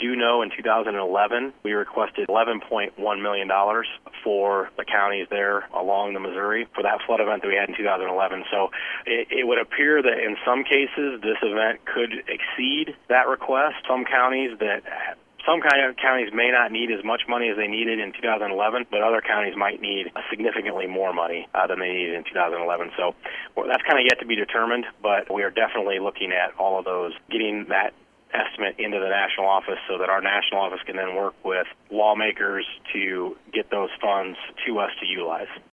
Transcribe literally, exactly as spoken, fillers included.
do know in two thousand eleven, we requested eleven point one million dollars for the counties there along the Missouri for that flood event that we had in two thousand eleven. So it, it would appear that in some cases this event could exceed that request. Some counties that Some kind of counties may not need as much money as they needed in two thousand eleven, but other counties might need significantly more money uh, than they needed in two thousand eleven. So well, that's kind of yet to be determined, but we are definitely looking at all of those, getting that estimate into the national office so that our national office can then work with lawmakers to get those funds to us to utilize.